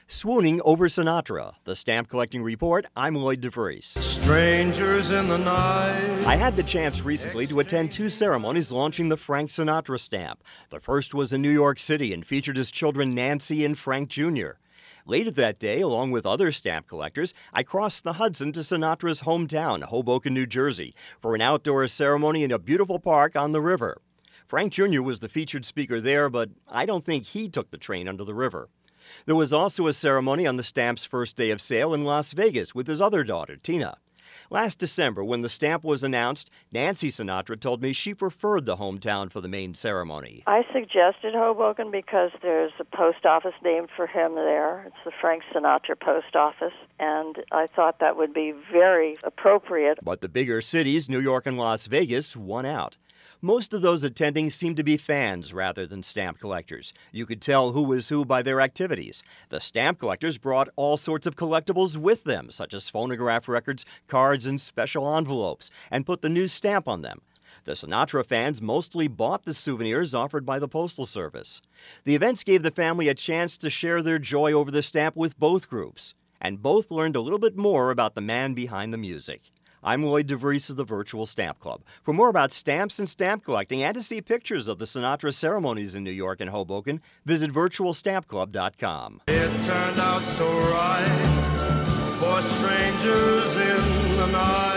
Swooning over Sinatra, the Stamp Collecting Report. I'm Lloyd DeVries. Strangers in the night. I had the chance recently to attend two ceremonies launching the Frank Sinatra stamp. The first was in New York City and featured his children Nancy and Frank Jr. Later that day, along with other stamp collectors, I crossed the Hudson to Sinatra's hometown, Hoboken, New Jersey, for an outdoor ceremony in a beautiful park on the river. Frank Jr. was the featured speaker there, but I don't think he took the train under the river. There was also a ceremony on the stamp's first day of sale in Las Vegas with his other daughter, Tina. Last December, when the stamp was announced, Nancy Sinatra told me she preferred the hometown for the main ceremony. I suggested Hoboken because there's a post office named for him there. It's the Frank Sinatra Post Office, and I thought that would be very appropriate. But the bigger cities, New York and Las Vegas, won out. Most of those attending seemed to be fans rather than stamp collectors. You could tell who was who by their activities. The stamp collectors brought all sorts of collectibles with them, such as phonograph records, cards, and special envelopes, and put the new stamp on them. The Sinatra fans mostly bought the souvenirs offered by the Postal Service. The events gave the family a chance to share their joy over the stamp with both groups, and both learned a little bit more about the man behind the music. I'm Lloyd DeVries of the Virtual Stamp Club. For more about stamps and stamp collecting and to see pictures of the Sinatra ceremonies in New York and Hoboken, visit virtualstampclub.com. It turned out so right for strangers in the night.